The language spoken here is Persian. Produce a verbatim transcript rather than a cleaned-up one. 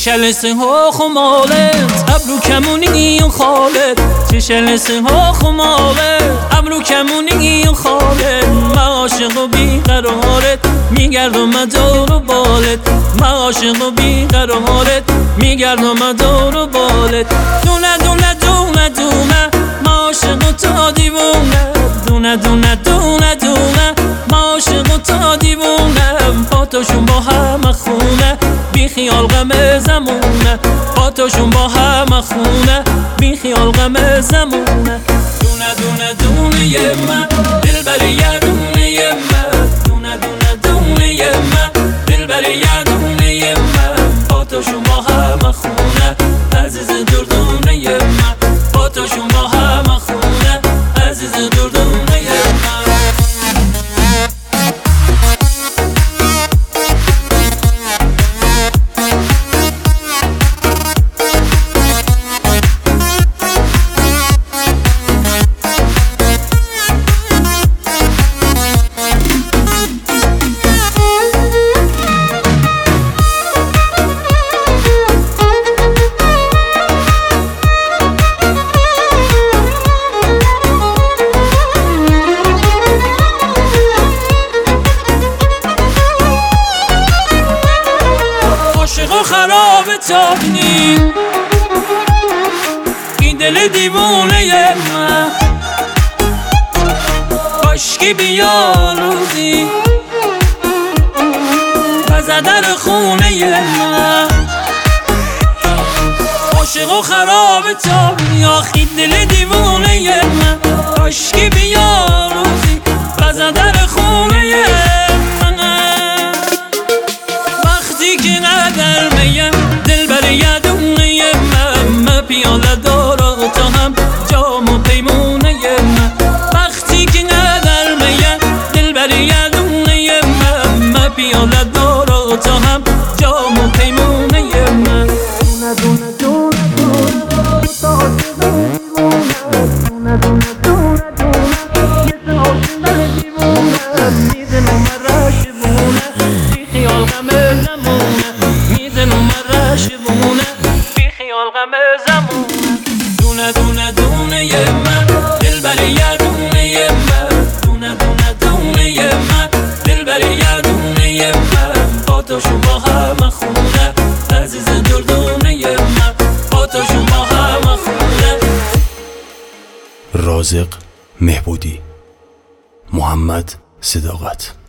شلسه ها خمالت ابرو کمونی و خالت چه شلسه ها خمالت ابرو کمونی و خالت من عاشق و بیقرارت میگردم دور و بالت من عاشق و بیقرارت میگردم دور و بالت دونه دونه دونه دونه من عاشق و تا دیوونه دونه دونه دونه دونه من عاشق و تا دیوونه پاتاشون با هم خونه بی خیال غم زمونه پاتاشون با هم خونه بی خیال غم زمونه دونه دونه دونه من دلبر یادونه من دونه دونه دونه من دلبر یادونه من پاتاشون با هم خونه عزیز دردونه من پاتاشون با هم خونه عزیز دردونه من عاشق خراب تابنی این دل دیوونه من کاشکی بیا روزی بزه در خونه من عاشق خراب تابنی آخی دل دیوونه من کاشکی بیا روزی بزه در خونه من وقتی که قدر میم دل بر یادونه من من پیاله دارا تا هم جام و پیمونه من وقتی که قدر میم دل بر یادونه من من پیاله دارا تا هم جام و پیمونه من دونه دونه دونه دونه دونه دونه دونه دونه یه عاشق دیوونه میدونم راشبونه بی خیال غم زمونه میدونم راشبونه بی خیال غم زمونه دونه دونه دونه من دلبر یادونه من دونه دونه دونه من دلبر یادونه من پاتاشون با هم خونه عزیز دردونه من پاتاشون با هم خونه. رازق مهبودی، محمد صداقت.